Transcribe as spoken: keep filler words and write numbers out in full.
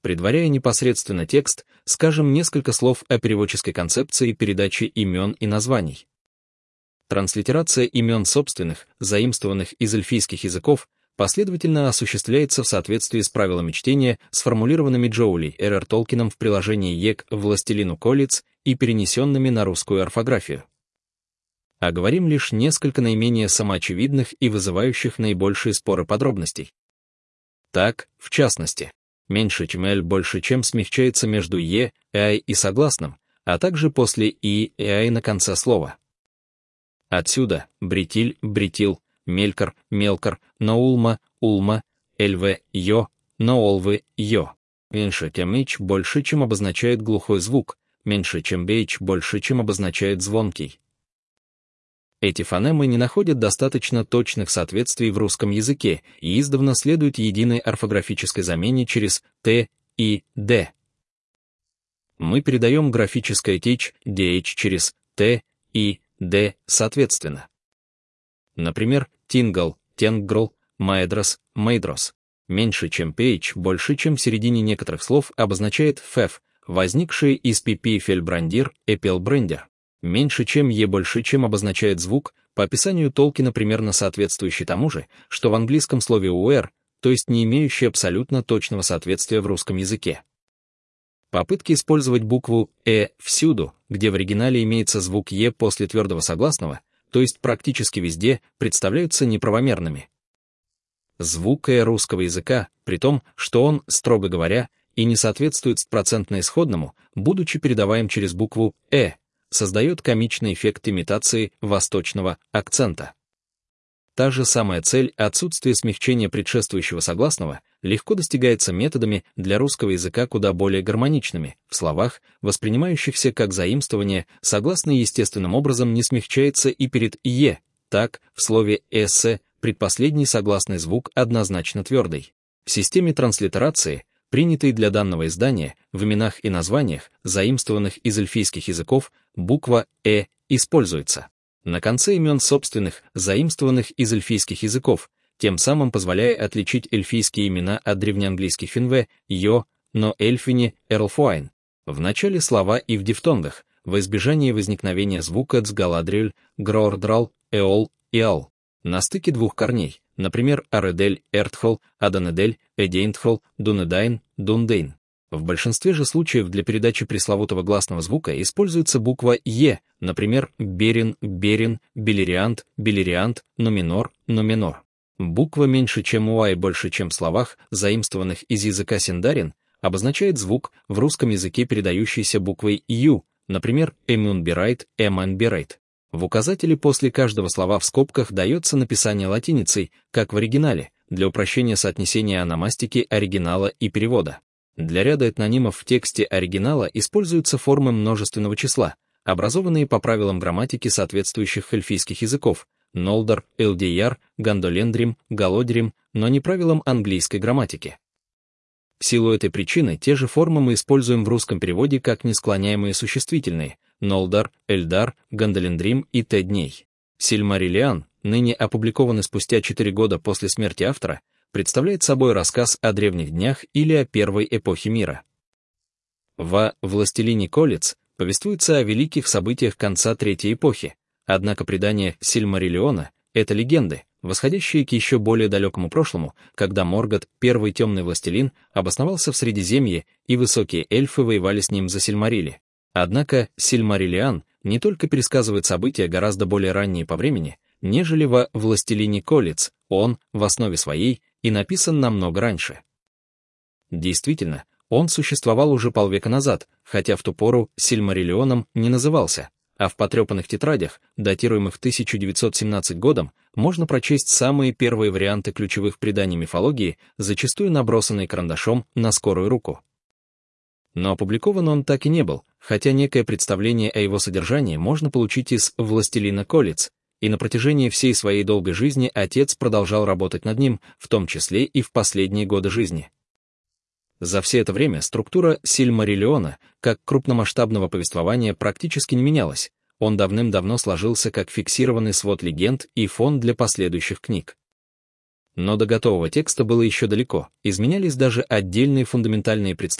Предваряя непосредственно текст, скажем несколько слов о переводческой концепции передачи имен и названий. Транслитерация имен собственных, заимствованных из эльфийских языков, последовательно осуществляется в соответствии с правилами чтения, сформулированными Джоули Эр Эр Толкином в приложении Е к «Властелину колец» и перенесенными на русскую орфографию. Оговорим лишь несколько наименее самоочевидных и вызывающих наибольшие споры подробностей. Так, в частности, меньше чем «л» больше чем смягчается между «е», «ай» и согласным, а также после «и» и «ай» на конце слова. Отсюда бритиль, бритил, мелькар, мелкар, наулма, улма, эльве, йо, наолвы, йо. Меньше чем «h» больше чем обозначает глухой звук, меньше чем «бh» больше чем обозначает звонкий. Эти фонемы не находят достаточно точных соответствий в русском языке и издавна следуют единой орфографической замене через «т» и «д». Мы передаем графическое «тич», «dh» через «т» и «д» соответственно. Например, «тингл», «тенгрл», «маэдрос», «мейдрос». Меньше чем «ph», больше чем в середине некоторых слов обозначает «феф», возникшие из «пипи», «фельбрандир», «эпелбрендер. Меньше чем «е» больше чем обозначает звук, по описанию Толкина примерно соответствующий тому же, что в английском слове «уэр», то есть не имеющий абсолютно точного соответствия в русском языке. Попытки использовать букву «э» всюду, где в оригинале имеется звук «е» после твердого согласного, то есть практически везде, представляются неправомерными. Звук «э» русского языка, при том, что он, строго говоря, и не соответствует стопроцентно исходному, будучи передаваем через букву «э», создает комичный эффект имитации восточного акцента. Та же самая цель отсутствия смягчения предшествующего согласного легко достигается методами для русского языка куда более гармоничными. В словах, воспринимающихся как заимствование, согласный естественным образом не смягчается и перед «е». Так, в слове «эссе» предпоследний согласный звук однозначно твердый. В системе транслитерации, принятой для данного издания, в именах и названиях, заимствованных из эльфийских языков, буква «э» используется на конце имен собственных, заимствованных из эльфийских языков, тем самым позволяя отличить эльфийские имена от древнеанглийских финве, йо, но эльфини, эрлфуайн. В начале слова и в дифтонгах, во избежание возникновения звука ц галадриэль, гроордрал, эол и ал. На стыке двух корней, например, аредель, эртхол, аданедель, эдейнтхол, дунедайн, дундейн. В большинстве же случаев для передачи пресловутого гласного звука используется буква «е», например, берин, берин, белериант, белериант, номинор, номинор. Буква меньше чем у «а» и больше чем в словах, заимствованных из языка синдарин, обозначает звук, в русском языке передающийся буквой «ю», например, эмюнбирайт, эманбирайт. В указателе после каждого слова в скобках дается написание латиницей, как в оригинале, для упрощения соотнесения ономастики оригинала и перевода. Для ряда этнонимов в тексте оригинала используются формы множественного числа, образованные по правилам грамматики соответствующих эльфийских языков, Нолдар, Элдияр, Гандолендрим, Галодрим, но не правилам английской грамматики. В силу этой причины те же формы мы используем в русском переводе как несклоняемые существительные Нолдар, Эльдар, Гандолендрим и Т дней. Сильмариллиан, ныне опубликованный спустя четыре года после смерти автора, представляет собой рассказ о древних днях или о первой эпохе мира. В «Властелине колец» повествуется о великих событиях конца Третьей эпохи, однако предания Сильмариллиона — это легенды, восходящие к еще более далекому прошлому, когда Моргот, первый темный властелин, обосновался в Средиземье, и высокие эльфы воевали с ним за Сильмарили. Однако Сильмариллиан не только пересказывает события гораздо более ранние по времени, нежели во «Властелине колец», он, в основе своей, и написан намного раньше. Действительно, он существовал уже полвека назад, хотя в ту пору Сильмариллионом не назывался, а в потрепанных тетрадях, датируемых тысяча девятьсот семнадцатым годом, можно прочесть самые первые варианты ключевых преданий мифологии, зачастую набросанные карандашом на скорую руку. Но опубликован он так и не был, хотя некое представление о его содержании можно получить из «Властелина колец», и на протяжении всей своей долгой жизни отец продолжал работать над ним, в том числе и в последние годы жизни. За все это время структура Сильмариллиона, как крупномасштабного повествования, практически не менялась, он давным-давно сложился как фиксированный свод легенд и фон для последующих книг. Но до готового текста было еще далеко, изменялись даже отдельные фундаментальные представления